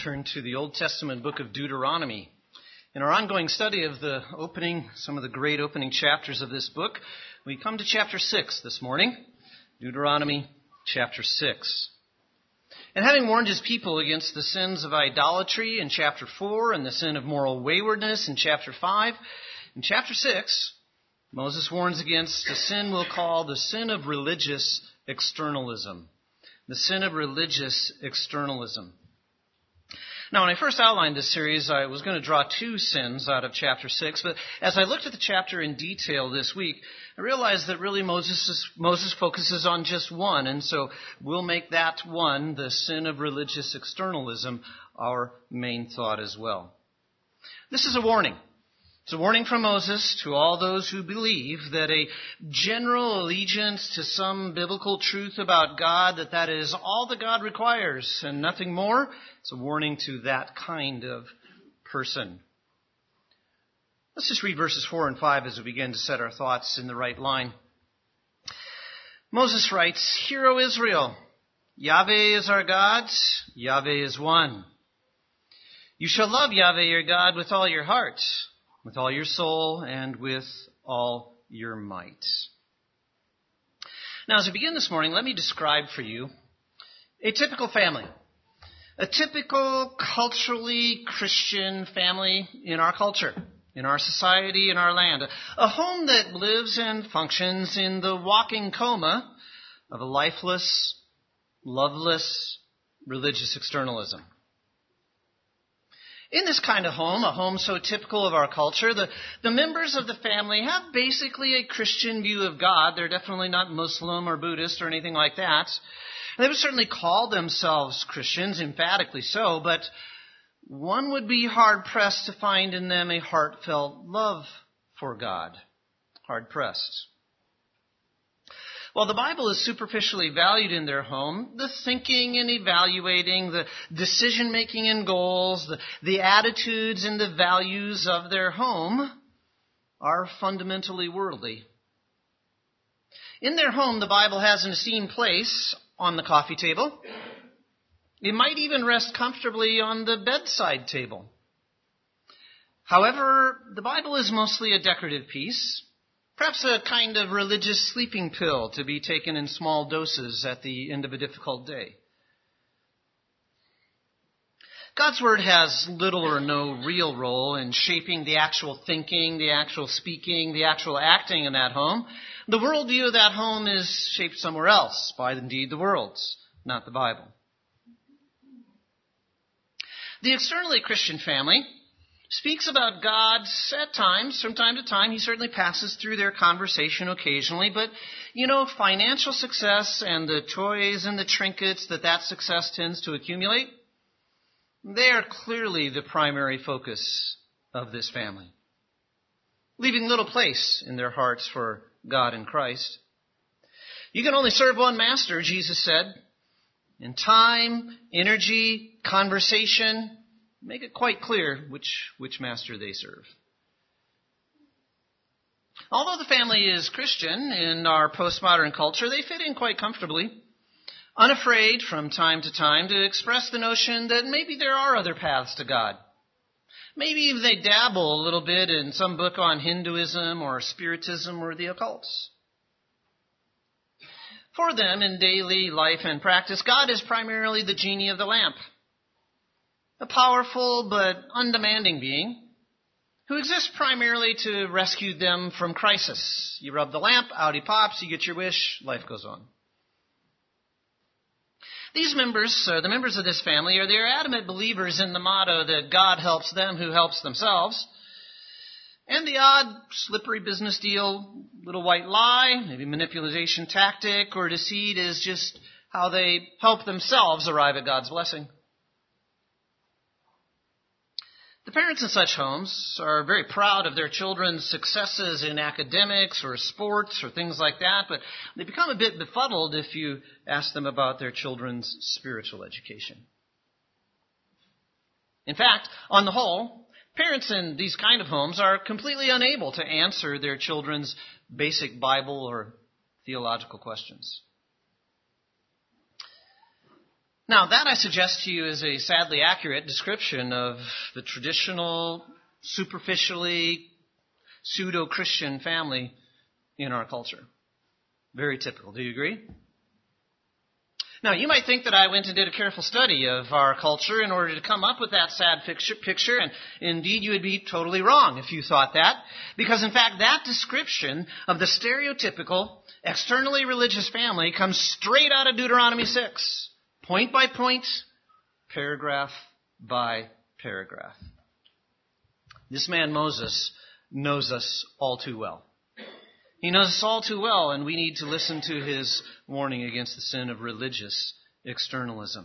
turn to the Old Testament book of Deuteronomy. In our ongoing study of some of the great opening chapters of this book, we come to chapter 6 this morning. Deuteronomy chapter 6. And having warned his people against the sins of idolatry in chapter 4 and the sin of moral waywardness in chapter 5, in chapter 6, Moses warns against a sin we'll call the sin of religious externalism. The sin of religious externalism. Now, when I first outlined this series, I was going to draw two sins out of chapter 6, but as I looked at the chapter in detail this week, I realized that really Moses focuses on just one, and so we'll make that one, the sin of religious externalism, our main thought as well. This is a warning. It's a warning from Moses to all those who believe that a general allegiance to some biblical truth about God, that is all that God requires and nothing more. It's a warning to that kind of person. Let's just read verses 4 and 5 as we begin to set our thoughts in the right line. Moses writes, "Hear, O Israel, Yahweh is our God, Yahweh is one. You shall love Yahweh your God with all your heart, with all your soul, and with all your might." Now, as we begin this morning, let me describe for you a typical family. A typical culturally Christian family in our culture, in our society, in our land. A home that lives and functions in the walking coma of a lifeless, loveless, religious externalism. In this kind of home, a home so typical of our culture, the members of the family have basically a Christian view of God. They're definitely not Muslim or Buddhist or anything like that. They would certainly call themselves Christians, emphatically so, but one would be hard-pressed to find in them a heartfelt love for God. Hard-pressed. While the Bible is superficially valued in their home, the thinking and evaluating, the decision-making and goals, the attitudes and the values of their home are fundamentally worldly. In their home, the Bible has an esteemed place on the coffee table. It might even rest comfortably on the bedside table. However, the Bible is mostly a decorative piece. Perhaps a kind of religious sleeping pill to be taken in small doses at the end of a difficult day. God's Word has little or no real role in shaping the actual thinking, the actual speaking, the actual acting in that home. The worldview of that home is shaped somewhere else by, indeed, the world's, not the Bible. The externally Christian family speaks about God at times, from time to time. He certainly passes through their conversation occasionally. But, financial success and the toys and the trinkets that success tends to accumulate, they are clearly the primary focus of this family, leaving little place in their hearts for God and Christ. You can only serve one master, Jesus said. In time, energy, conversation, make it quite clear which master they serve. Although the family is Christian in our postmodern culture, they fit in quite comfortably, unafraid from time to time to express the notion that maybe there are other paths to God. Maybe even they dabble a little bit in some book on Hinduism or Spiritism or the occult. For them, in daily life and practice, God is primarily the genie of the lamp. A powerful but undemanding being who exists primarily to rescue them from crisis. You rub the lamp, out he pops, you get your wish, life goes on. These members, the members of this family, they're adamant believers in the motto that God helps them who helps themselves. And the odd, slippery business deal, little white lie, maybe manipulation tactic or deceit is just how they help themselves arrive at God's blessing. The parents in such homes are very proud of their children's successes in academics or sports or things like that, but they become a bit befuddled if you ask them about their children's spiritual education. In fact, on the whole, parents in these kind of homes are completely unable to answer their children's basic Bible or theological questions. Now, that I suggest to you is a sadly accurate description of the traditional, superficially pseudo-Christian family in our culture. Very typical. Do you agree? Now, you might think that I went and did a careful study of our culture in order to come up with that sad picture, and indeed you would be totally wrong if you thought that, because in fact that description of the stereotypical, externally religious family comes straight out of Deuteronomy 6, point by point, paragraph by paragraph. This man Moses knows us all too well. He knows us all too well, and we need to listen to his warning against the sin of religious externalism.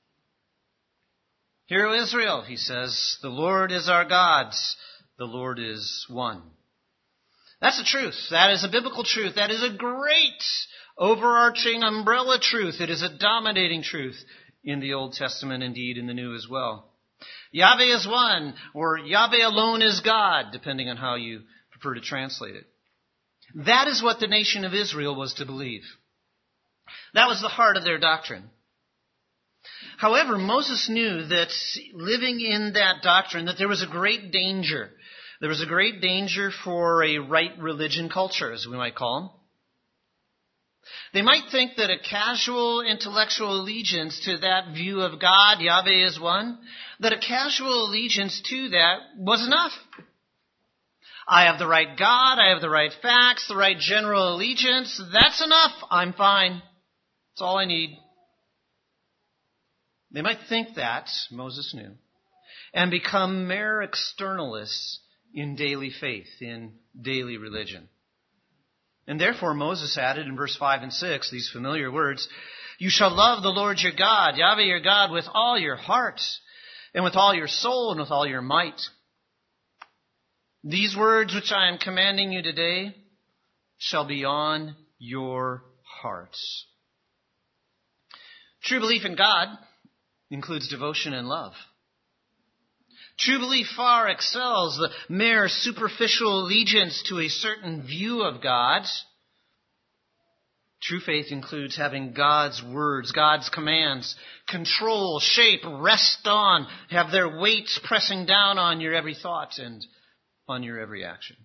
Hear, O Israel, he says, the Lord is our God, the Lord is one. That's the truth. That is a biblical truth. That is a great overarching umbrella truth. It is a dominating truth in the Old Testament, indeed in the New as well. Yahweh is one, or Yahweh alone is God, depending on how you prefer to translate it. That is what the nation of Israel was to believe. That was the heart of their doctrine. However, Moses knew that living in that doctrine, that there was a great danger. There was a great danger for a right religion culture, as we might call them. They might think that a casual intellectual allegiance to that view of God, Yahweh is one, that a casual allegiance to that was enough. I have the right God, I have the right facts, the right general allegiance. That's enough. I'm fine. That's all I need. They might think that, Moses knew, and become mere externalists in daily faith, in daily religion. And therefore Moses added in verse 5 and 6 these familiar words, you shall love the Lord your God, Yahweh your God, with all your heart, and with all your soul, and with all your might. These words which I am commanding you today shall be on your hearts. True belief in God includes devotion and love. True belief far excels the mere superficial allegiance to a certain view of God. True faith includes having God's words, God's commands, control, shape, rest on, have their weights pressing down on your every thought and on your every action.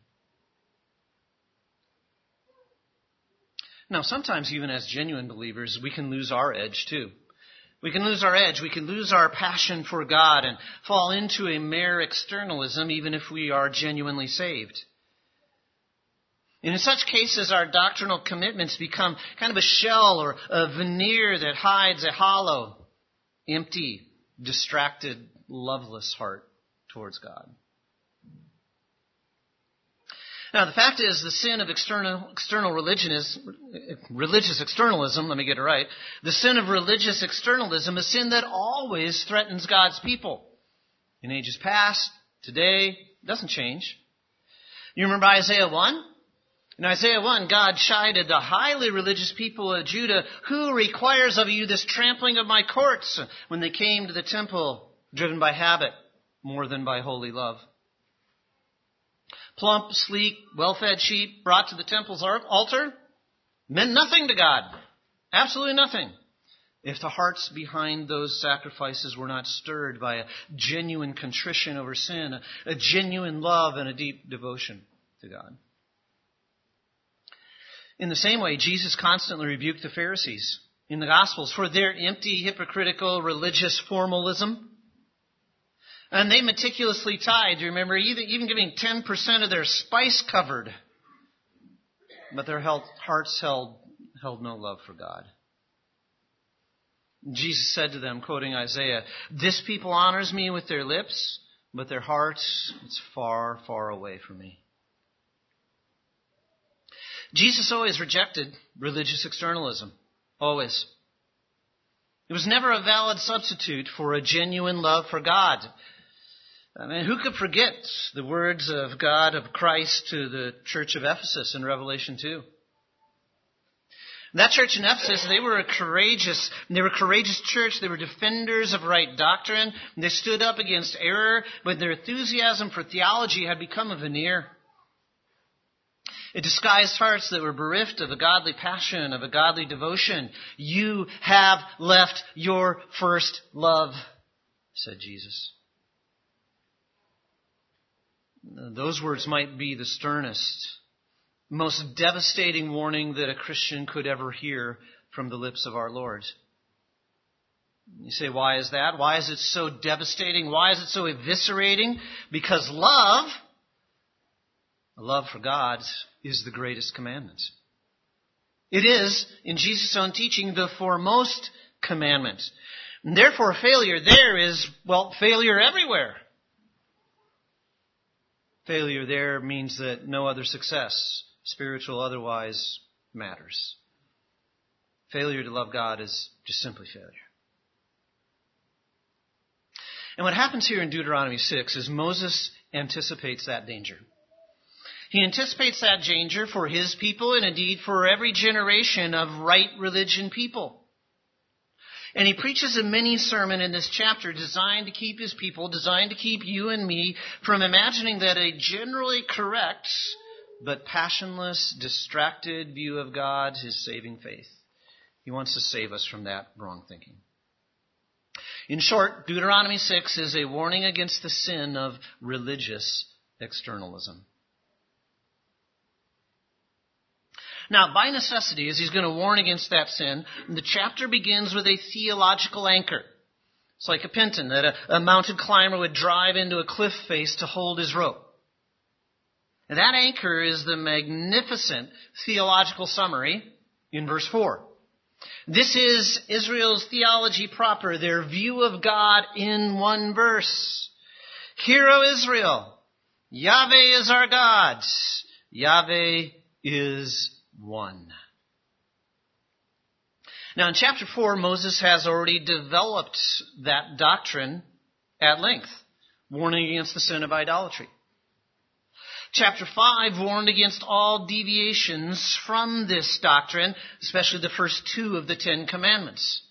Now, sometimes even as genuine believers, we can lose our edge too. We can lose our edge. We can lose our passion for God and fall into a mere externalism even if we are genuinely saved. And in such cases, our doctrinal commitments become kind of a shell or a veneer that hides a hollow, empty, distracted, loveless heart towards God. Now, the fact is, the sin of external religion is religious externalism. Let me get it right. The sin of religious externalism is sin that always threatens God's people. In ages past, today, it doesn't change. You remember Isaiah 1? In Isaiah 1, God chided the highly religious people of Judah, who requires of you this trampling of my courts, when they came to the temple, driven by habit more than by holy love. Plump, sleek, well-fed sheep brought to the temple's altar meant nothing to God. Absolutely nothing. If the hearts behind those sacrifices were not stirred by a genuine contrition over sin, a genuine love and a deep devotion to God. In the same way, Jesus constantly rebuked the Pharisees in the Gospels for their empty, hypocritical, religious formalism. And they meticulously tithed, remember, even giving 10% of their spice covered. But their hearts held no love for God. Jesus said to them, quoting Isaiah, this people honors me with their lips, but their hearts, it's far, far away from me. Jesus always rejected religious externalism. Always. It was never a valid substitute for a genuine love for God. I mean, who could forget the words of God, of Christ, to the church of Ephesus in Revelation 2? That church in Ephesus, they were a courageous church. They were defenders of right doctrine. They stood up against error, but their enthusiasm for theology had become a veneer. It disguised hearts that were bereft of a godly passion, of a godly devotion. You have left your first love, said Jesus. Those words might be the sternest, most devastating warning that a Christian could ever hear from the lips of our Lord. You say, why is that? Why is it so devastating? Why is it so eviscerating? Because love for God, is the greatest commandment. It is, in Jesus' own teaching, the foremost commandment. And therefore, failure there is, failure everywhere. Failure there means that no other success, spiritual otherwise, matters. Failure to love God is just simply failure. And what happens here in Deuteronomy 6 is Moses anticipates that danger. He anticipates that danger for his people and indeed for every generation of right religion people. And he preaches a mini sermon in this chapter designed to keep his people, designed to keep you and me from imagining that a generally correct but passionless, distracted view of God is saving faith. He wants to save us from that wrong thinking. In short, Deuteronomy 6 is a warning against the sin of religious externalism. Now, by necessity, as he's going to warn against that sin, the chapter begins with a theological anchor. It's like a pinton that a mountain climber would drive into a cliff face to hold his rope. And that anchor is the magnificent theological summary in verse 4. This is Israel's theology proper, their view of God in one verse. Hear, O Israel, Yahweh is our God. Yahweh is one. Now in chapter 4, Moses has already developed that doctrine at length, warning against the sin of idolatry. Chapter 5 warned against all deviations from this doctrine, especially the first 2 of the 10 commandments.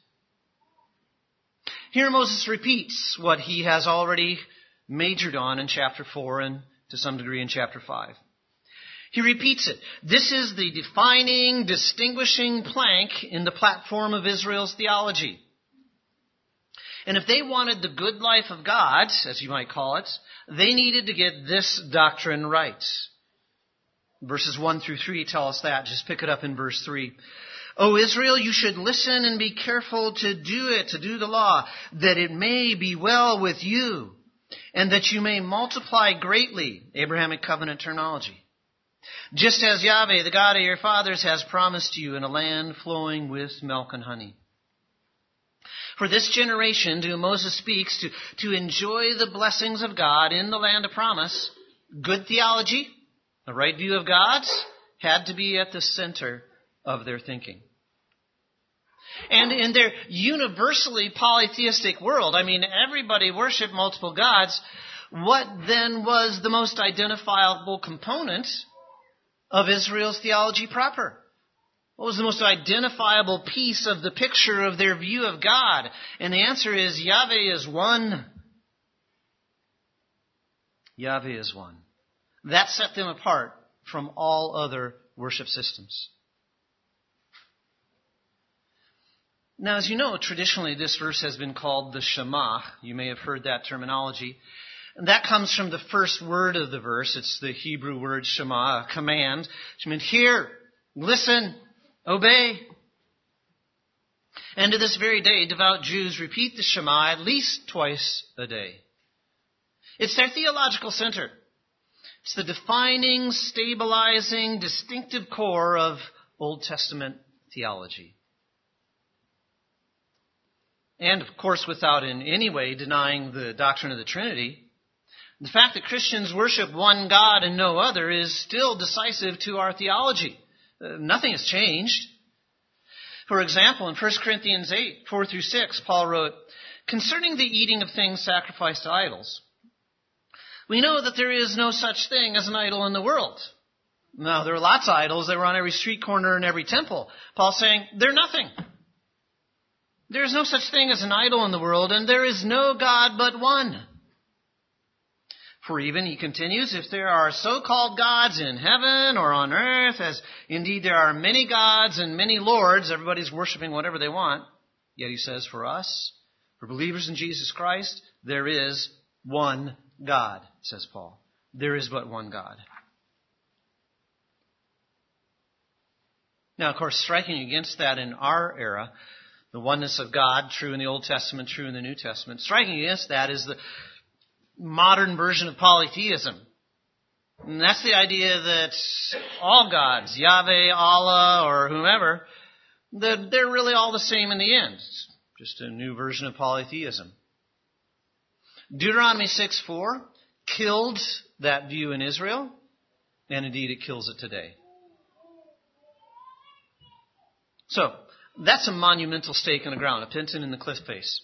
Here Moses repeats what he has already majored on in chapter 4 and to some degree in chapter 5. He repeats it. This is the defining, distinguishing plank in the platform of Israel's theology. And if they wanted the good life of God, as you might call it, they needed to get this doctrine right. Verses 1 through 3 tell us that. Just pick it up in verse 3. O Israel, you should listen and be careful to do it, to do the law, that it may be well with you, and that you may multiply greatly. Abrahamic covenant terminology. Just as Yahweh, the God of your fathers, has promised you in a land flowing with milk and honey. For this generation to whom Moses speaks, to enjoy the blessings of God in the land of promise, good theology, a right view of God, had to be at the center of their thinking. And in their universally polytheistic world, everybody worshiped multiple gods, what then was the most identifiable component of Israel's theology proper? What was the most identifiable piece of the picture of their view of God? And the answer is Yahweh is one. Yahweh is one. That set them apart from all other worship systems. Now, as you know, traditionally this verse has been called the Shema. You may have heard that terminology. And that comes from the first word of the verse. It's the Hebrew word Shema, a command, which means hear, listen, obey. And to this very day, devout Jews repeat the Shema at least twice a day. It's their theological center. It's the defining, stabilizing, distinctive core of Old Testament theology. And, of course, without in any way denying the doctrine of the Trinity, the fact that Christians worship one God and no other is still decisive to our theology. Nothing has changed. For example, in 1 Corinthians 8, 4 through 6, Paul wrote, concerning the eating of things sacrificed to idols, we know that there is no such thing as an idol in the world. Now, there are lots of idols that were on every street corner and every temple. Paul's saying, they're nothing. There is no such thing as an idol in the world, and there is no God but one. For even, he continues, if there are so-called gods in heaven or on earth, as indeed there are many gods and many lords, everybody's worshiping whatever they want. Yet he says, for us, for believers in Jesus Christ, there is one God, says Paul. There is but one God. Now, of course, striking against that in our era, the oneness of God, true in the Old Testament, true in the New Testament, striking against that is the modern version of polytheism. And that's the idea that all gods, Yahweh, Allah, or whomever, that they're really all the same in the end. It's just a new version of polytheism. Deuteronomy 6:4 killed that view in Israel, and indeed it kills it today. So, that's a monumental stake in the ground, a Pinton in the cliff face.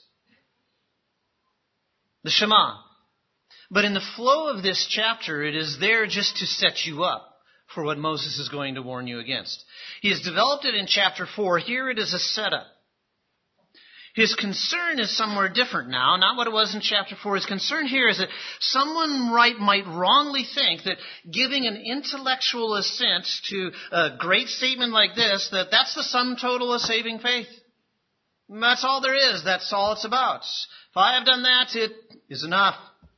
The Shema. But in the flow of this chapter, it is there just to set you up for what Moses is going to warn you against. He has developed it in chapter 4. Here it is a setup. His concern is somewhere different now, not what it was in chapter 4. His concern here is that someone might wrongly think that giving an intellectual assent to a great statement like this, that's the sum total of saving faith. And that's all there is. That's all it's about. If I have done that, it is enough.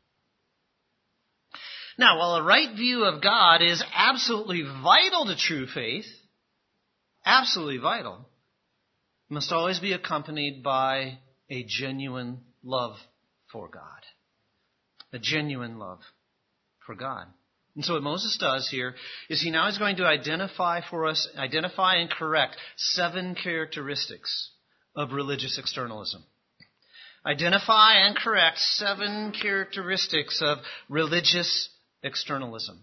Now, while a right view of God is absolutely vital to true faith, absolutely vital, it must always be accompanied by a genuine love for God. A genuine love for God. And so what Moses does here is he now is going to identify and correct 7 characteristics of religious externalism. Identify and correct 7 characteristics of religious externalism.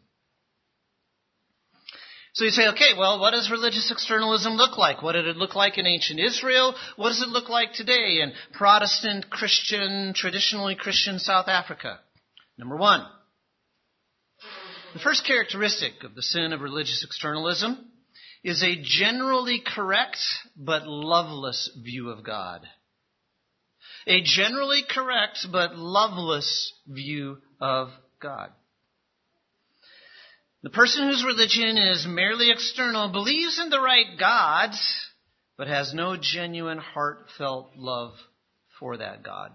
So you say, okay, well, what does religious externalism look like? What did it look like in ancient Israel? What does it look like today in Protestant, Christian, traditionally Christian South Africa? Number 1. The first characteristic of the sin of religious externalism is a generally correct but loveless view of God. A generally correct but loveless view of God. The person whose religion is merely external believes in the right God, but has no genuine heartfelt love for that God.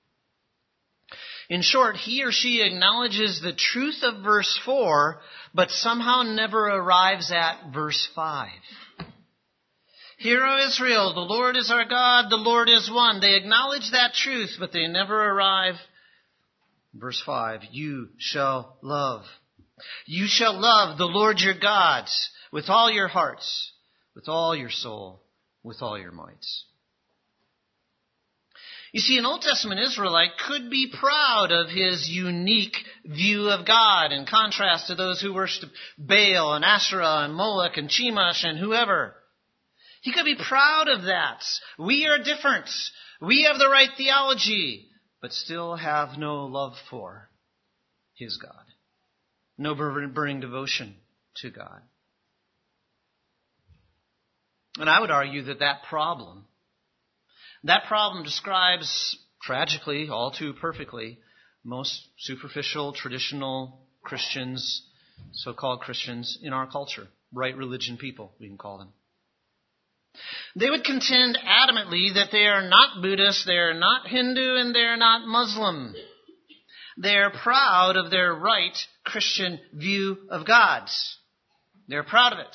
In short, he or she acknowledges the truth of verse 4, but somehow never arrives at verse 5. Hear, O Israel, the Lord is our God, the Lord is one. They acknowledge that truth, but they never arrive. Verse 5, you shall love. You shall love the Lord your God with all your hearts, with all your soul, with all your mights. You see, an Old Testament Israelite could be proud of his unique view of God in contrast to those who worship Baal and Asherah and Moloch and Chemosh and whoever. He could be proud of that. We are different. We have the right theology, but still have no love for his God. No burning devotion to God. And I would argue that problem describes tragically, all too perfectly, most superficial, traditional Christians, so-called Christians in our culture. Right religion people, we can call them. They would contend adamantly that they are not Buddhist, they are not Hindu, and they are not Muslim. They are proud of their right Christian view of God. They're proud of it.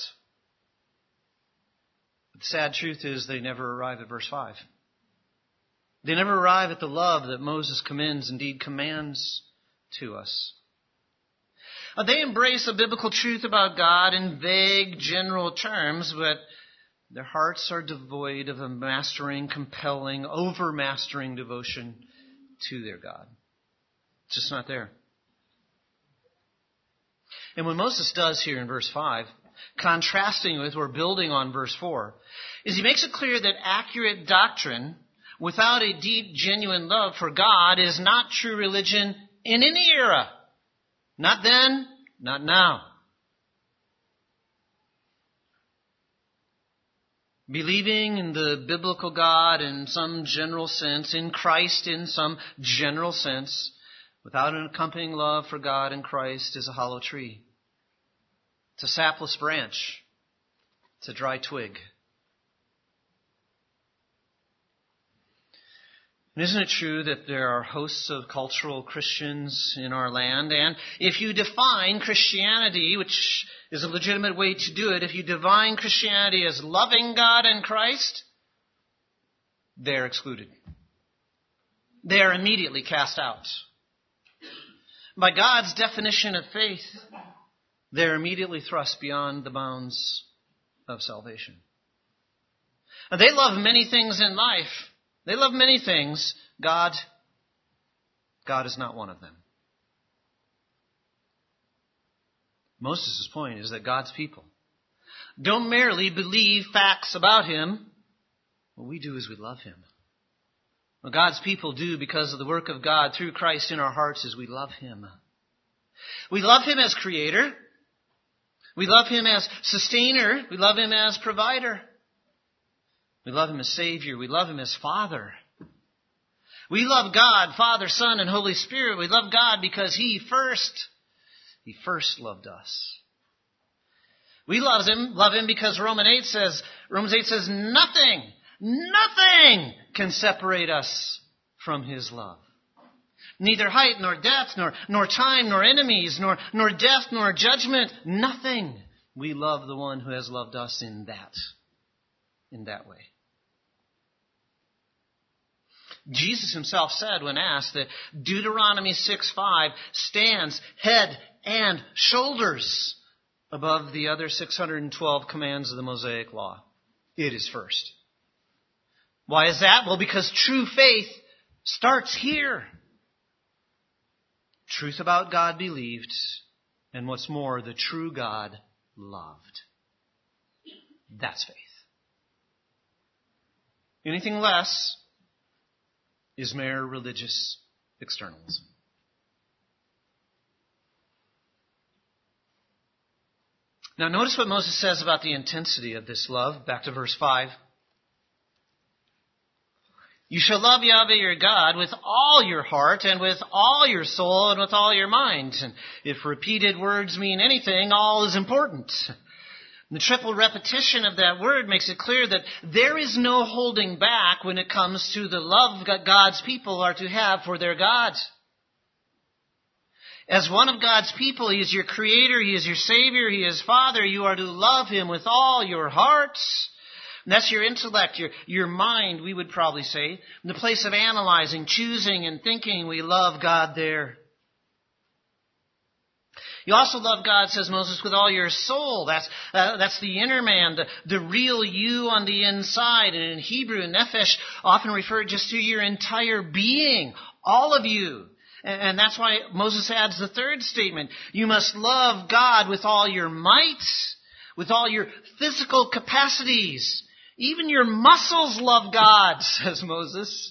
But the sad truth is they never arrive at verse 5. They never arrive at the love that Moses commends, indeed commands to us. They embrace a biblical truth about God in vague, general terms, but their hearts are devoid of a mastering, compelling, overmastering devotion to their God. It's just not there. And what Moses does here in verse 5, contrasting with or building on verse 4, is he makes it clear that accurate doctrine without a deep, genuine love for God is not true religion in any era. Not then, not now. Believing in the biblical God in some general sense, in Christ in some general sense, without an accompanying love for God and Christ, is a hollow tree. It's a sapless branch. It's a dry twig. And isn't it true that there are hosts of cultural Christians in our land? And if you define Christianity, which is a legitimate way to do it, if you define Christianity as loving God and Christ, they're excluded. They are immediately cast out. By God's definition of faith, they're immediately thrust beyond the bounds of salvation. They love many things in life. They love many things. God is not one of them. Moses' point is that God's people don't merely believe facts about Him. What we do is we love Him. What God's people do because of the work of God through Christ in our hearts is we love Him. We love Him as Creator. We love Him as Sustainer. We love Him as Provider. We love Him as Savior. We love Him as Father. We love God, Father, Son, and Holy Spirit. We love God because He first loved us. We love Him because Romans 8 says, nothing can separate us from His love. Neither height, nor depth, nor time, nor enemies, nor death, nor judgment. Nothing. We love the one who has loved us in that way. Jesus Himself said when asked that Deuteronomy 6:5 stands head and shoulders above the other 612 commands of the Mosaic Law. It is first. Why is that? Well, because true faith starts here. Truth about God believed, and what's more, the true God loved. That's faith. Anything less is mere religious externalism. Now notice what Moses says about the intensity of this love. Back to verse 5. You shall love Yahweh your God with all your heart and with all your soul and with all your mind. And if repeated words mean anything, all is important. The triple repetition of that word makes it clear that there is no holding back when it comes to the love that God's people are to have for their God. As one of God's people, He is your Creator, He is your Savior, He is Father. You are to love Him with all your hearts. And that's your intellect, your mind, we would probably say. In the place of analyzing, choosing, and thinking, we love God there. You also love God, says Moses, with all your soul. That's the inner man, the real you on the inside. And in Hebrew, nephesh often referred just to your entire being, all of you. And that's why Moses adds the third statement. You must love God with all your might, with all your physical capacities. Even your muscles love God, says Moses.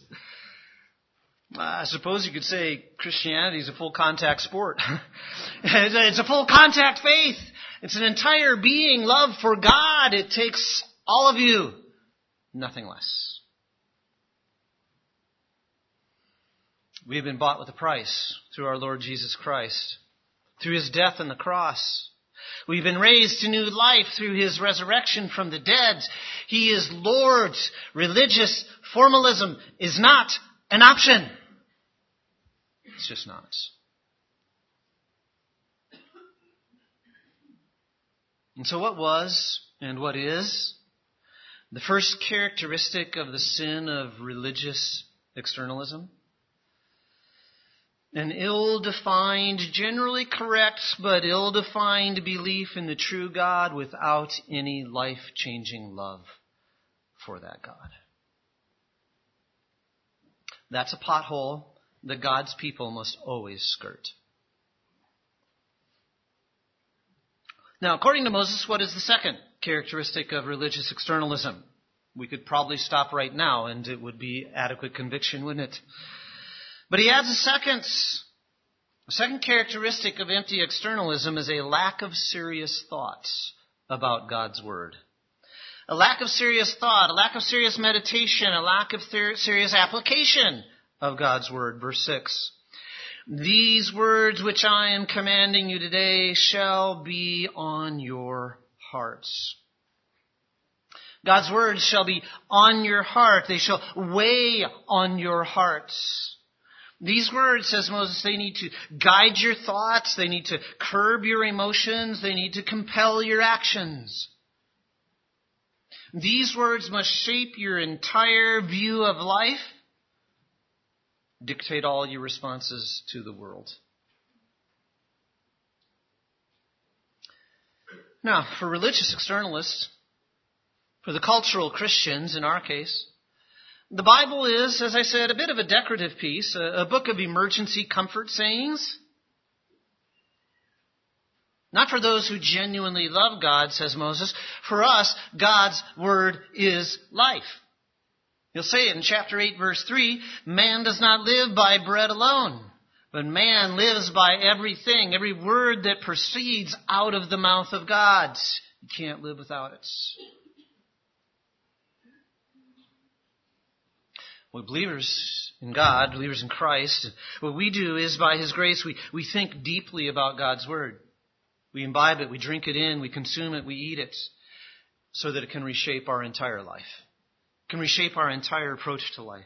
I suppose you could say Christianity is a full contact sport. It's a full contact faith. It's an entire being, love for God. It takes all of you, nothing less. We have been bought with a price through our Lord Jesus Christ, through His death on the cross. We've been raised to new life through His resurrection from the dead. He is Lord. Religious formalism is not an option. It's just not. And so what was and what is the first characteristic of the sin of religious externalism? An ill-defined, generally correct, but ill-defined belief in the true God without any life-changing love for that God. That's a pothole that God's people must always skirt. Now, according to Moses, what is the second characteristic of religious externalism? We could probably stop right now and it would be adequate conviction, wouldn't it? But he adds a second characteristic of empty externalism is a lack of serious thoughts about God's Word. A lack of serious thought, a lack of serious meditation, a lack of serious application of God's Word. Verse 6. These words which I am commanding you today shall be on your hearts. God's words shall be on your heart. They shall weigh on your hearts. These words, says Moses, they need to guide your thoughts. They need to curb your emotions. They need to compel your actions. These words must shape your entire view of life, dictate all your responses to the world. Now, for religious externalists, for the cultural Christians in our case, the Bible is, as I said, a bit of a decorative piece, a book of emergency comfort sayings. Not for those who genuinely love God, says Moses. For us, God's word is life. He'll say it in chapter 8, verse 3, man does not live by bread alone, but man lives by everything, every word that proceeds out of the mouth of God. You can't live without it. Well, believers in God, believers in Christ, what we do is by His grace, we think deeply about God's word. We imbibe it, we drink it in, we consume it, we eat it, so that it can reshape our entire life. It can reshape our entire approach to life.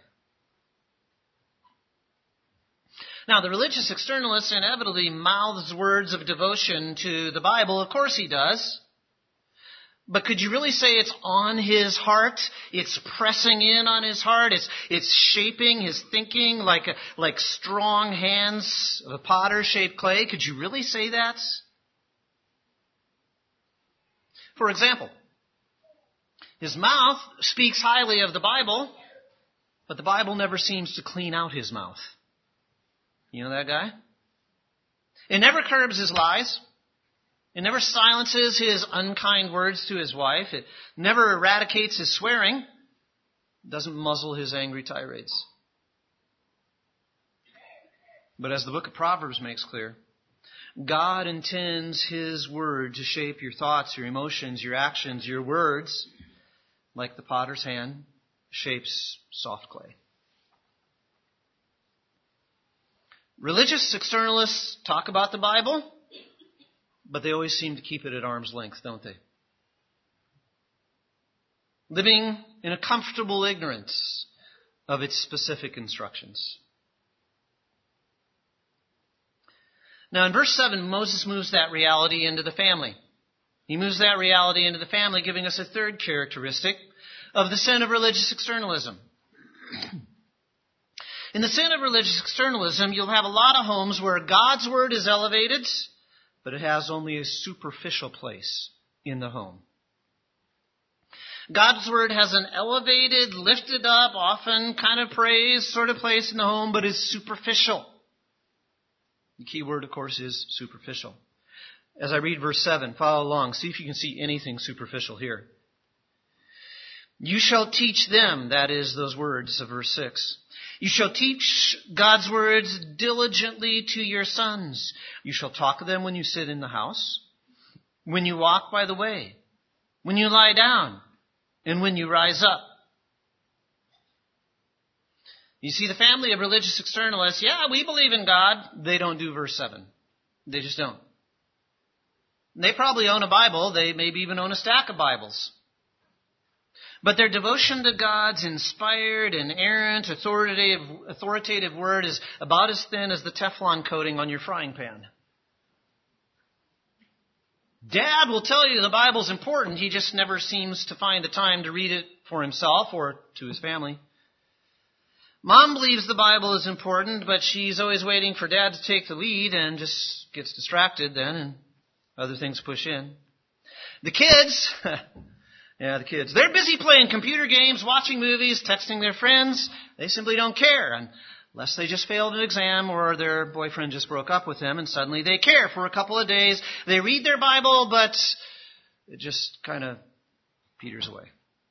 Now, the religious externalist inevitably mouths words of devotion to the Bible. Of course he does. But could you really say it's on his heart? It's pressing in on his heart. It's shaping his thinking like strong hands of a potter shape clay. Could you really say that? For example, his mouth speaks highly of the Bible, but the Bible never seems to clean out his mouth. You know that guy? It never curbs his lies. It never silences his unkind words to his wife. It never eradicates his swearing. It doesn't muzzle his angry tirades. But as the book of Proverbs makes clear, God intends His word to shape your thoughts, your emotions, your actions, your words, like the potter's hand shapes soft clay. Religious externalists talk about the Bible, but they always seem to keep it at arm's length, don't they? Living in a comfortable ignorance of its specific instructions. Now in verse 7, Moses moves that reality into the family. He moves that reality into the family, giving us a third characteristic of the sin of religious externalism. In the sin of religious externalism, you'll have a lot of homes where God's word is elevated, but it has only a superficial place in the home. God's word has an elevated, lifted up, often kind of praised sort of place in the home, but is superficial. The key word, of course, is superficial. As I read verse 7, follow along. See if you can see anything superficial here. You shall teach them, that is, those words of verse 6. You shall teach God's words diligently to your sons. You shall talk of them when you sit in the house, when you walk by the way, when you lie down, and when you rise up. You see, the family of religious externalists, yeah, we believe in God. They don't do verse 7. They just don't. They probably own a Bible. They maybe even own a stack of Bibles. But their devotion to God's inspired, inerrant, authoritative word is about as thin as the Teflon coating on your frying pan. Dad will tell you the Bible's important. He just never seems to find the time to read it for himself or to his family. Mom believes the Bible is important, but she's always waiting for Dad to take the lead and just gets distracted then and other things push in. The kids... Yeah, the kids. They're busy playing computer games, watching movies, texting their friends. They simply don't care unless they just failed an exam or their boyfriend just broke up with them and suddenly they care for a couple of days. They read their Bible, but it just kind of peters away.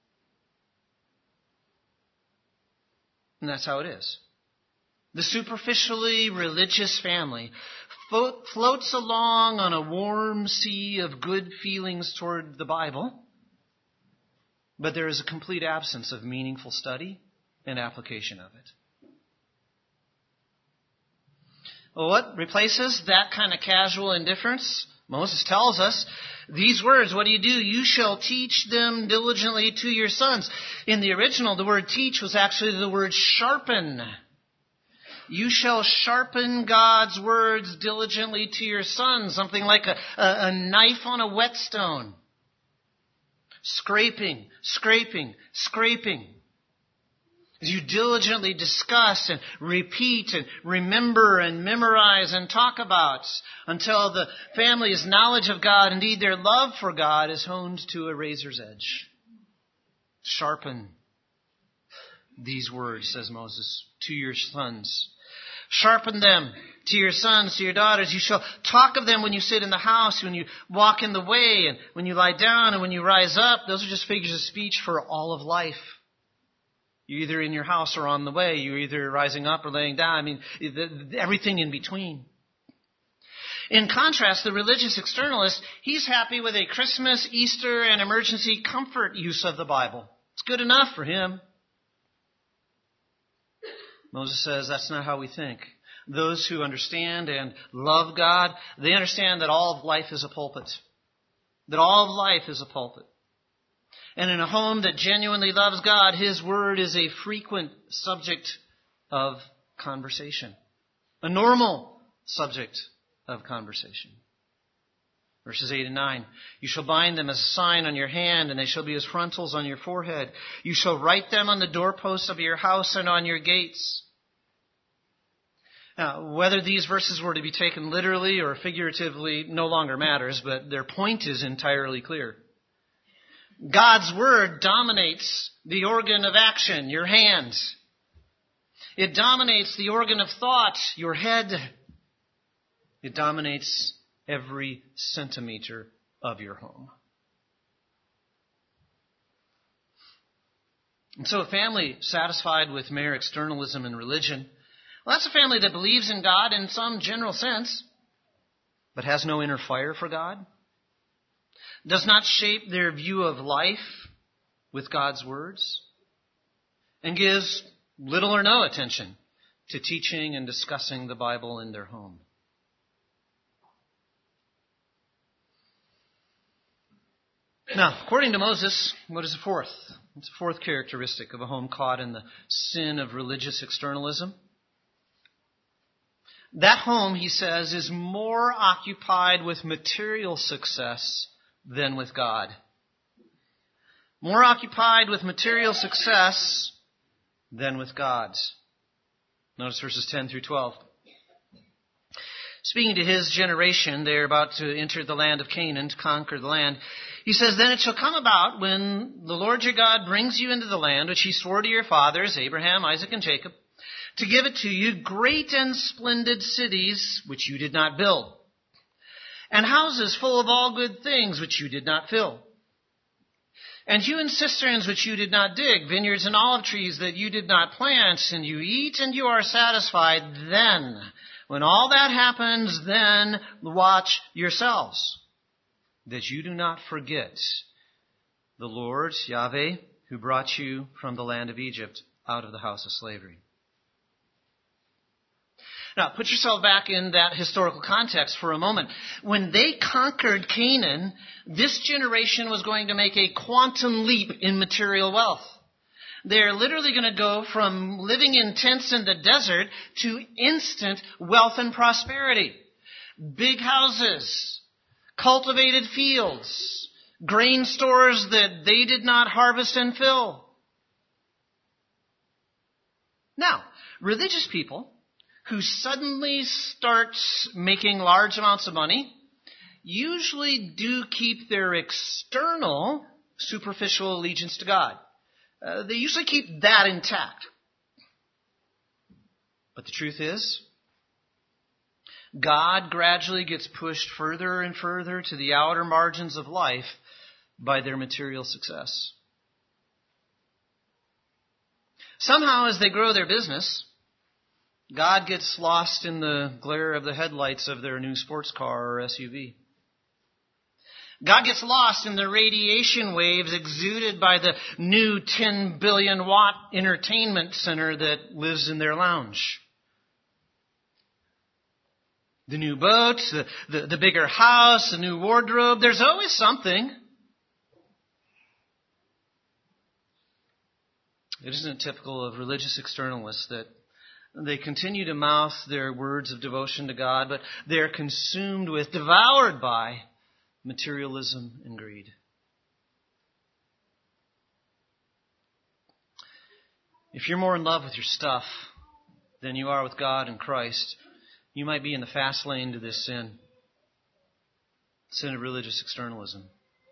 And that's how it is. The superficially religious family floats along on a warm sea of good feelings toward the Bible, but there is a complete absence of meaningful study and application of it. Well, what replaces that kind of casual indifference? Moses tells us these words. What do? You shall teach them diligently to your sons. In the original, the word teach was actually the word sharpen. You shall sharpen God's words diligently to your sons. Something like a knife on a whetstone. Scraping, scraping, scraping. As you diligently discuss and repeat and remember and memorize and talk about until the family's knowledge of God, indeed their love for God, is honed to a razor's edge. Sharpen these words, says Moses, to your sons. Sharpen them to your sons, to your daughters. You shall talk of them when you sit in the house, when you walk in the way, and when you lie down and when you rise up. Those are just figures of speech for all of life. You're either in your house or on the way. You're either rising up or laying down. I mean, everything in between. In contrast, the religious externalist, he's happy with a Christmas, Easter, and emergency comfort use of the Bible. It's good enough for him. Moses says that's not how we think. Those who understand and love God, they understand that all of life is a pulpit. That all of life is a pulpit. And in a home that genuinely loves God, His Word is a frequent subject of conversation. A normal subject of conversation. Verses 8 and 9. You shall bind them as a sign on your hand, and they shall be as frontals on your forehead. You shall write them on the doorposts of your house and on your gates. Now, whether these verses were to be taken literally or figuratively no longer matters, but their point is entirely clear. God's Word dominates the organ of action, your hands. It dominates the organ of thought, your head. It dominates every centimeter of your home. And so a family satisfied with mere externalism and religion, well, that's a family that believes in God in some general sense, but has no inner fire for God. Does not shape their view of life with God's words, and gives little or no attention to teaching and discussing the Bible in their home. Now, according to Moses, what is the fourth? It's a fourth characteristic of a home caught in the sin of religious externalism. That home, he says, is more occupied with material success than with God. More occupied with material success than with God's. Notice verses 10 through 12. Speaking to his generation, they're about to enter the land of Canaan, to conquer the land. He says, Then it shall come about when the Lord your God brings you into the land, which he swore to your fathers, Abraham, Isaac, and Jacob, to give it to you, great and splendid cities, which you did not build, and houses full of all good things, which you did not fill, and hewn cisterns, which you did not dig, vineyards and olive trees that you did not plant, and you eat and you are satisfied. Then, when all that happens, then watch yourselves, that you do not forget the Lord, Yahweh, who brought you from the land of Egypt out of the house of slavery. Now, put yourself back in that historical context for a moment. When they conquered Canaan, this generation was going to make a quantum leap in material wealth. They're literally going to go from living in tents in the desert to instant wealth and prosperity. Big houses, cultivated fields, grain stores that they did not harvest and fill. Now, religious people who suddenly start making large amounts of money usually do keep their external, superficial allegiance to God. They usually keep that intact. But the truth is, God gradually gets pushed further and further to the outer margins of life by their material success. Somehow, as they grow their business, God gets lost in the glare of the headlights of their new sports car or SUV. God gets lost in the radiation waves exuded by the new 10 billion watt entertainment center that lives in their lounge. The new boat, the bigger house, the new wardrobe. There's always something. It isn't typical of religious externalists that they continue to mouth their words of devotion to God, but they're consumed with, devoured by materialism and greed. If you're more in love with your stuff than you are with God and Christ, you might be in the fast lane to this sin of religious externalism.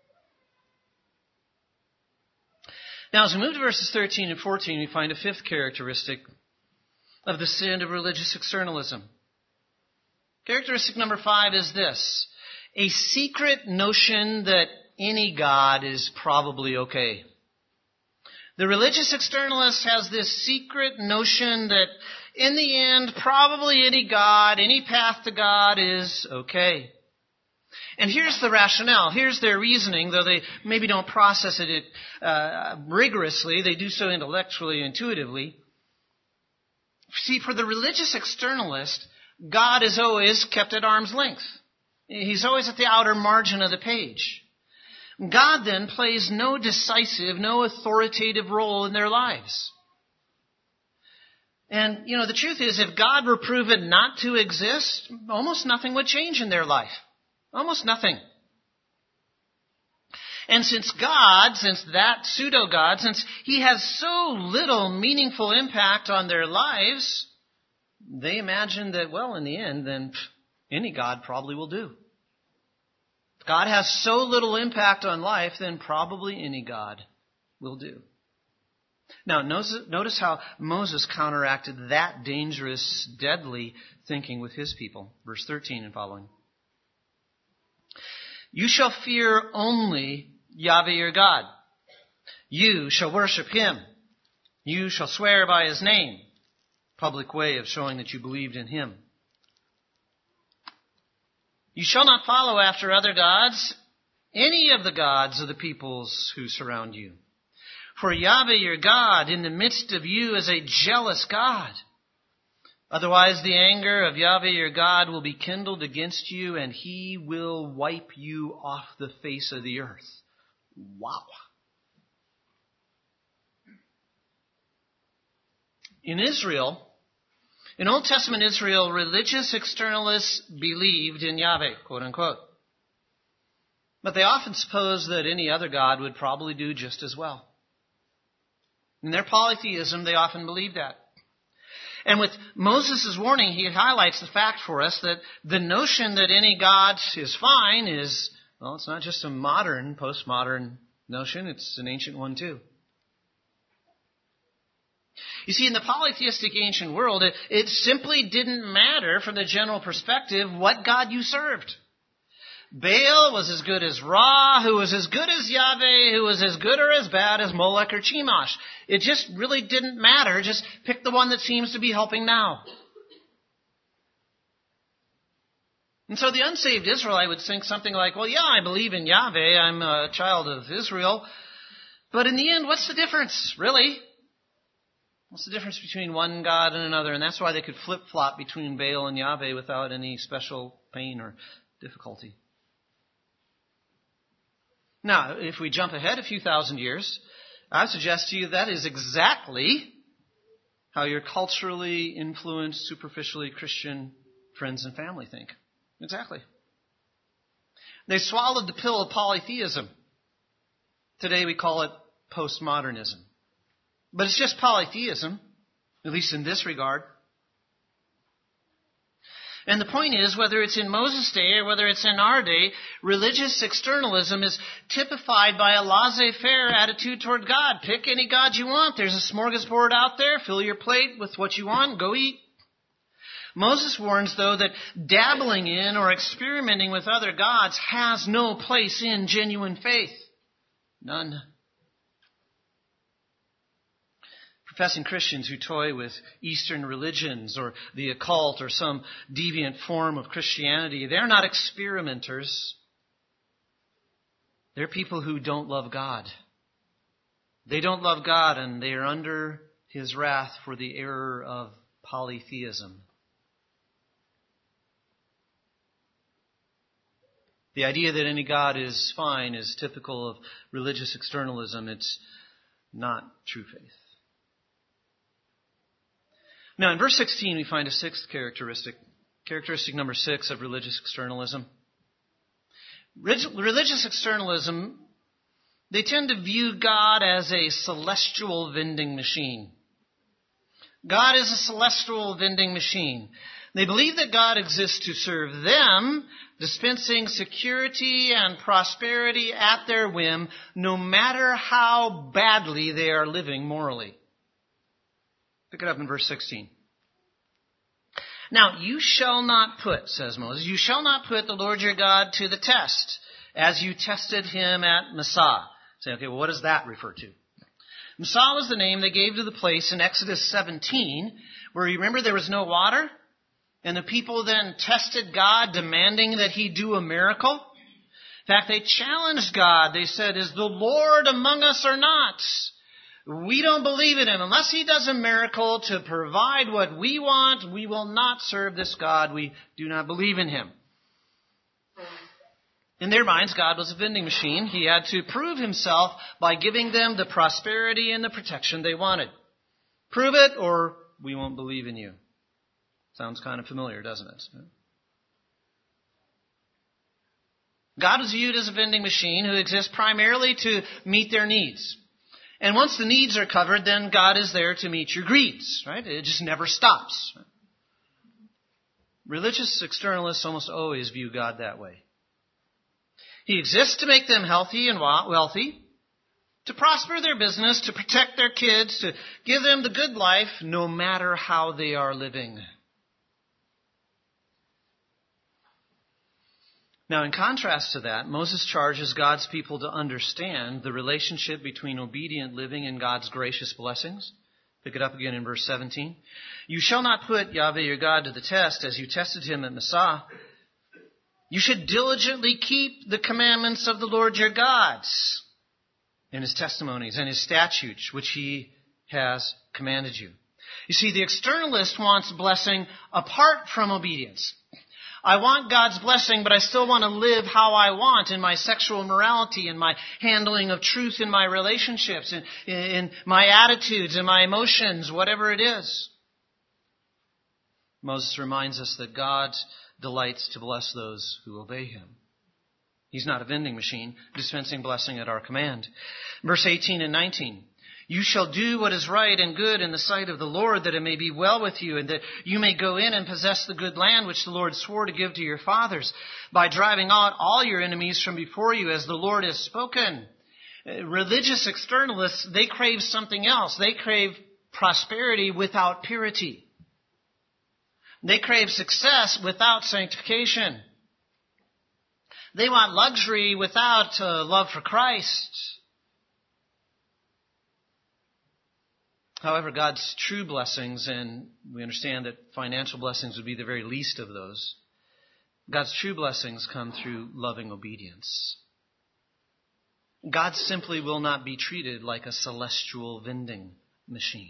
Now, as we move to verses 13 and 14, we find a fifth characteristic of the sin of religious externalism. Characteristic number 5 is this: a secret notion that any God is probably okay. The religious externalist has this secret notion that in the end, probably any God, any path to God is okay. And here's the rationale. Here's their reasoning, though they maybe don't process it rigorously. They do so intellectually, intuitively. See, for the religious externalist, God is always kept at arm's length. He's always at the outer margin of the page. God then plays no decisive, no authoritative role in their lives. And, the truth is, if God were proven not to exist, almost nothing would change in their life. Almost nothing. And since that pseudo-God, since he has so little meaningful impact on their lives, they imagine that, well, in the end, then any God probably will do. If God has so little impact on life, then probably any God will do. Now, notice how Moses counteracted that dangerous, deadly thinking with his people. Verse 13 and following. You shall fear only Yahweh your God. You shall worship him. You shall swear by his name. Public way of showing that you believed in him. You shall not follow after other gods, any of the gods of the peoples who surround you. For Yahweh your God in the midst of you is a jealous God. Otherwise the anger of Yahweh your God will be kindled against you, and he will wipe you off the face of the earth. Wow. In Old Testament Israel, religious externalists believed in Yahweh, quote unquote. But they often supposed that any other God would probably do just as well. In their polytheism, they often believed that. And with Moses' warning, he highlights the fact for us that the notion that any God is fine is, well, it's not just a modern, postmodern notion, it's an ancient one too. You see, in the polytheistic ancient world, it simply didn't matter from the general perspective what God you served. Baal was as good as Ra, who was as good as Yahweh, who was as good or as bad as Molech or Chemosh. It just really didn't matter. Just pick the one that seems to be helping now. And so the unsaved Israelite would think something like, well, yeah, I believe in Yahweh. I'm a child of Israel. But in the end, what's the difference, really? What's the difference between one God and another? And that's why they could flip-flop between Baal and Yahweh without any special pain or difficulty. Now, if we jump ahead a few thousand years, I suggest to you that is exactly how your culturally influenced, superficially Christian friends and family think. Exactly. They swallowed the pill of polytheism. Today we call it postmodernism. But it's just polytheism, at least in this regard. And the point is, whether it's in Moses' day or whether it's in our day, religious externalism is typified by a laissez-faire attitude toward God. Pick any God you want. There's a smorgasbord out there. Fill your plate with what you want. Go eat. Moses warns, though, that dabbling in or experimenting with other gods has no place in genuine faith. None. Professing Christians who toy with Eastern religions or the occult or some deviant form of Christianity, they're not experimenters. They're people who don't love God. They don't love God, and they are under his wrath for the error of polytheism. The idea that any God is fine is typical of religious externalism. It's not true faith. Now, in verse 16, we find a sixth characteristic. Characteristic number 6 of religious externalism. Religious externalism, they tend to view God as a celestial vending machine. God is a celestial vending machine. They believe that God exists to serve them, dispensing security and prosperity at their whim, no matter how badly they are living morally. Pick it up in verse 16. Now, you shall not put, says Moses, you shall not put the Lord your God to the test, as you tested him at Massah. Say, okay, well, what does that refer to? Massah was the name they gave to the place in Exodus 17, where you remember there was no water, and the people then tested God, demanding that he do a miracle. In fact, they challenged God. They said, is the Lord among us or not? We don't believe in him. Unless he does a miracle to provide what we want, we will not serve this God. We do not believe in him. In their minds, God was a vending machine. He had to prove himself by giving them the prosperity and the protection they wanted. Prove it or we won't believe in you. Sounds kind of familiar, doesn't it? God was viewed as a vending machine who exists primarily to meet their needs. And once the needs are covered, then God is there to meet your greeds, right? It just never stops. Religious externalists almost always view God that way. He exists to make them healthy and wealthy, to prosper their business, to protect their kids, to give them the good life, no matter how they are living. Now, in contrast to that, Moses charges God's people to understand the relationship between obedient living and God's gracious blessings. Pick it up again in verse 17. You shall not put Yahweh your God to the test as you tested him at Massah. You should diligently keep the commandments of the Lord your God and his testimonies and his statutes, which he has commanded you. You see, the externalist wants blessing apart from obedience. I want God's blessing, but I still want to live how I want in my sexual morality, in my handling of truth in my relationships, in my attitudes, in my emotions, whatever it is. Moses reminds us that God delights to bless those who obey him. He's not a vending machine, dispensing blessing at our command. Verse 18 and 19. You shall do what is right and good in the sight of the Lord, that it may be well with you, and that you may go in and possess the good land which the Lord swore to give to your fathers, by driving out all your enemies from before you, as the Lord has spoken. Religious externalists, they crave something else. They crave prosperity without purity. They crave success without sanctification. They want luxury without love for Christ. However, God's true blessings, and we understand that financial blessings would be the very least of those, God's true blessings come through loving obedience. God simply will not be treated like a celestial vending machine.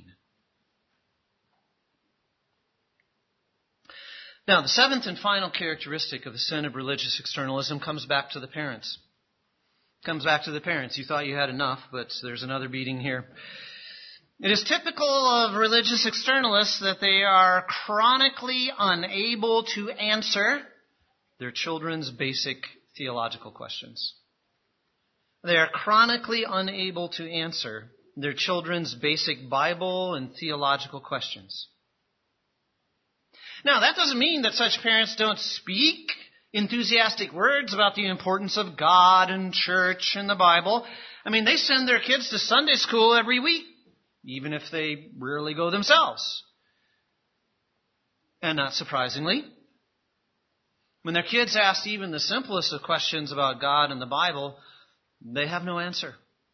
Now, the seventh and final characteristic of the sin of religious externalism comes back to the parents. Comes back to the parents. You thought you had enough, but there's another beating here. It is typical of religious externalists that they are chronically unable to answer their children's basic theological questions. They are chronically unable to answer their children's basic Bible and theological questions. Now, that doesn't mean that such parents don't speak enthusiastic words about the importance of God and church and the Bible. I mean, they send their kids to Sunday school every week, even if they rarely go themselves. And not surprisingly, when their kids ask even the simplest of questions about God and the Bible, they have no answer.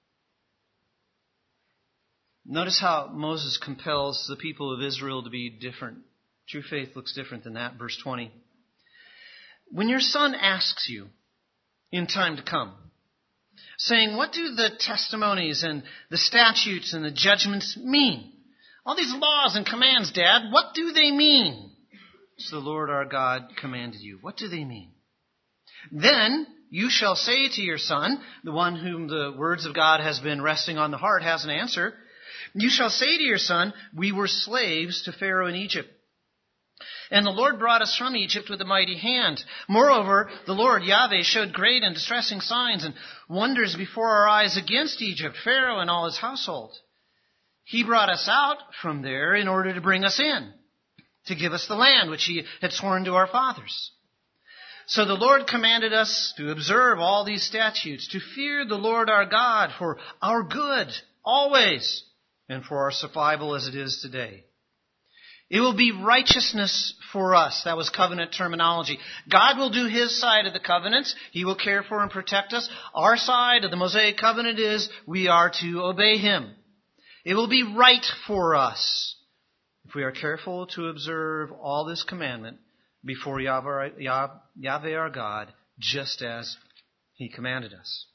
Notice how Moses compels the people of Israel to be different. True faith looks different than that. Verse 20. When your son asks you in time to come, saying, what do the testimonies and the statutes and the judgments mean? All these laws and commands, Dad, what do they mean? So the Lord our God commanded you. What do they mean? Then you shall say to your son, the one whom the words of God has been resting on the heart has an answer. You shall say to your son, we were slaves to Pharaoh in Egypt. And the Lord brought us from Egypt with a mighty hand. Moreover, the Lord, Yahweh, showed great and distressing signs and wonders before our eyes against Egypt, Pharaoh and all his household. He brought us out from there in order to bring us in, to give us the land which he had sworn to our fathers. So the Lord commanded us to observe all these statutes, to fear the Lord our God for our good always, and for our survival as it is today. It will be righteousness for us. That was covenant terminology. God will do his side of the covenant. He will care for and protect us. Our side of the Mosaic covenant is we are to obey him. It will be right for us if we are careful to observe all this commandment before Yahweh our God, just as he commanded us.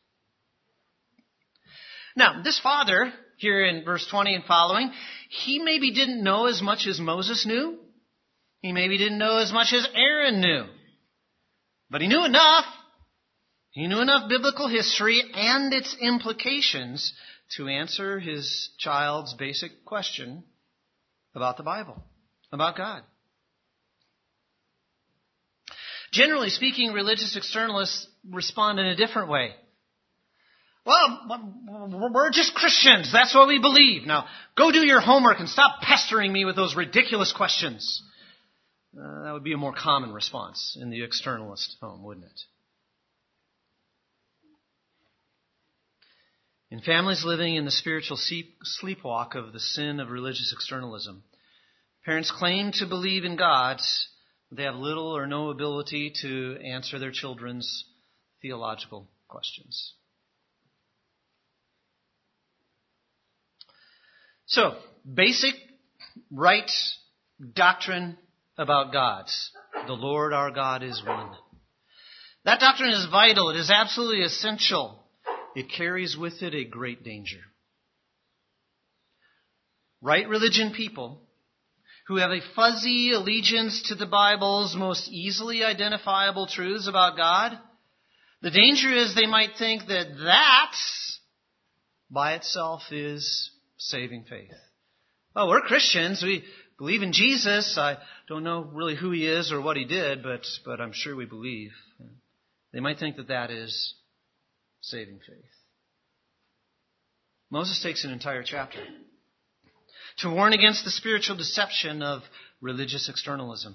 Now, this father, here in verse 20 and following, he maybe didn't know as much as Moses knew. He maybe didn't know as much as Aaron knew. But he knew enough. He knew enough biblical history and its implications to answer his child's basic question about the Bible, about God. Generally speaking, religious externalists respond in a different way. Well, we're just Christians. That's what we believe. Now, go do your homework and stop pestering me with those ridiculous questions. That would be a more common response in the externalist home, wouldn't it? In families living in the spiritual sleepwalk of the sin of religious externalism, parents claim to believe in God, but they have little or no ability to answer their children's theological questions. So, basic right doctrine about God. The Lord our God is one. That doctrine is vital. It is absolutely essential. It carries with it a great danger. Right religion people who have a fuzzy allegiance to the Bible's most easily identifiable truths about God, the danger is they might think that by itself is saving faith. Well, we're Christians. We believe in Jesus. I don't know really who he is or what he did, but I'm sure we believe. They might think that is saving faith. Moses takes an entire chapter to warn against the spiritual deception of religious externalism.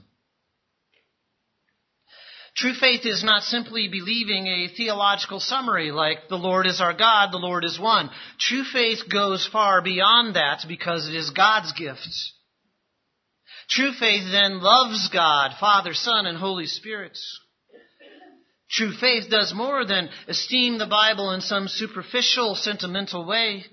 True faith is not simply believing a theological summary like the Lord is our God, the Lord is one. True faith goes far beyond that because it is God's gift. True faith then loves God, Father, Son, and Holy Spirit. True faith does more than esteem the Bible in some superficial, sentimental way.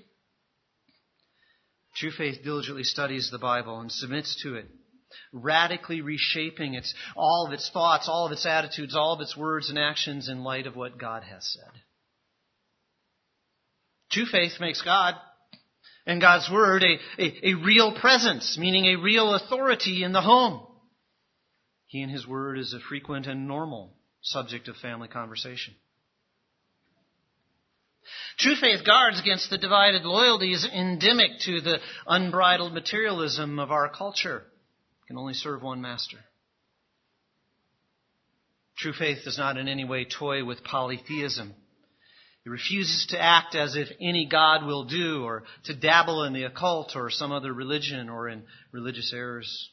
True faith diligently studies the Bible and submits to it, radically reshaping all of its thoughts, all of its attitudes, all of its words and actions in light of what God has said. True faith makes God and God's Word a real presence, meaning a real authority in the home. He and His Word is a frequent and normal subject of family conversation. True faith guards against the divided loyalties endemic to the unbridled materialism of our culture. Can only serve one master. True faith does not in any way toy with polytheism. It refuses to act as if any God will do, or to dabble in the occult or some other religion or in religious errors.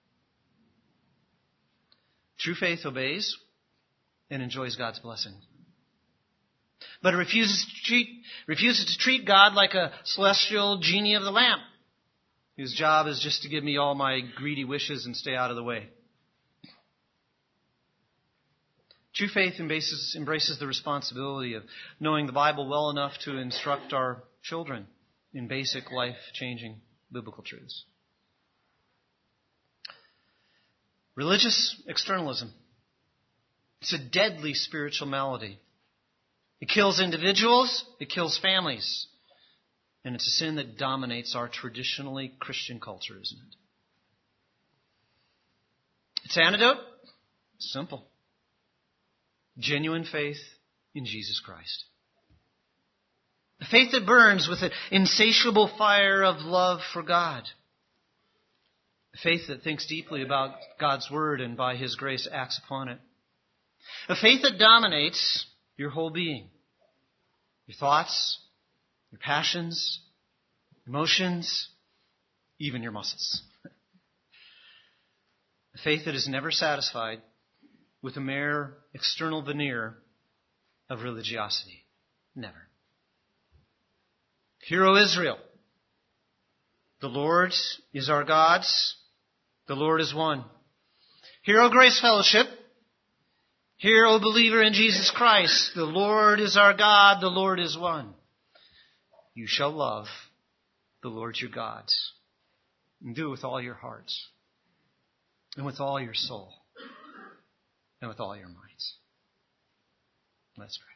True faith obeys and enjoys God's blessing. But it refuses to treat God like a celestial genie of the lamp, whose job is just to give me all my greedy wishes and stay out of the way. True faith embraces the responsibility of knowing the Bible well enough to instruct our children in basic life-changing biblical truths. Religious externalism. It's a deadly spiritual malady. It kills individuals, it kills families. And it's a sin that dominates our traditionally Christian culture, isn't it? Its antidote? Simple. Genuine faith in Jesus Christ. A faith that burns with an insatiable fire of love for God. A faith that thinks deeply about God's Word and by His grace acts upon it. A faith that dominates your whole being. Your thoughts, your passions, emotions, even your muscles. A faith that is never satisfied with a mere external veneer of religiosity. Never. Hear, O Israel, the Lord is our God, the Lord is one. Hear, O Grace Fellowship, hear, O believer in Jesus Christ, the Lord is our God, the Lord is one. You shall love the Lord your God, and do it with all your hearts, and with all your soul, and with all your minds. Let's pray.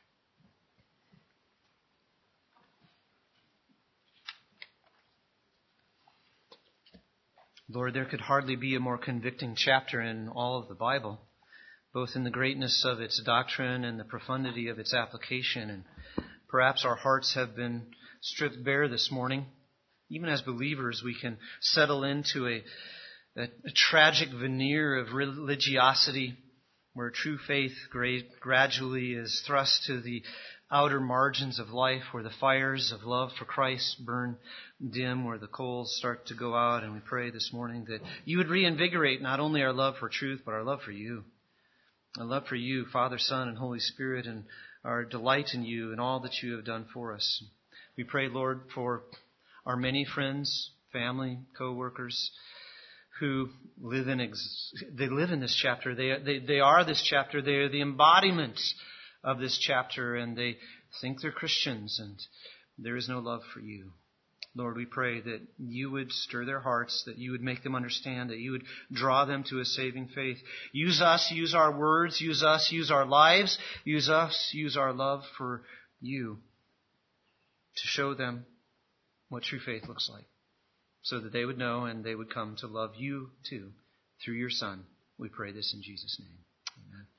Lord, there could hardly be a more convicting chapter in all of the Bible, both in the greatness of its doctrine and the profundity of its application. And perhaps our hearts have been stripped bare this morning. Even as believers, we can settle into a tragic veneer of religiosity where true faith gradually is thrust to the outer margins of life, where the fires of love for Christ burn dim, where the coals start to go out. And we pray this morning that you would reinvigorate not only our love for truth, but our love for you. Our love for you, Father, Son, and Holy Spirit, and our delight in you and all that you have done for us. We pray, Lord, for our many friends, family, co-workers who live in this chapter. They are this chapter. They are the embodiment of this chapter, and they think they're Christians, and there is no love for you. Lord, we pray that you would stir their hearts, that you would make them understand, that you would draw them to a saving faith. Use us, use our words, use us, use our lives, use us, use our love for you to show them what true faith looks like, so that they would know and they would come to love you too through your Son. We pray this in Jesus' name. Amen.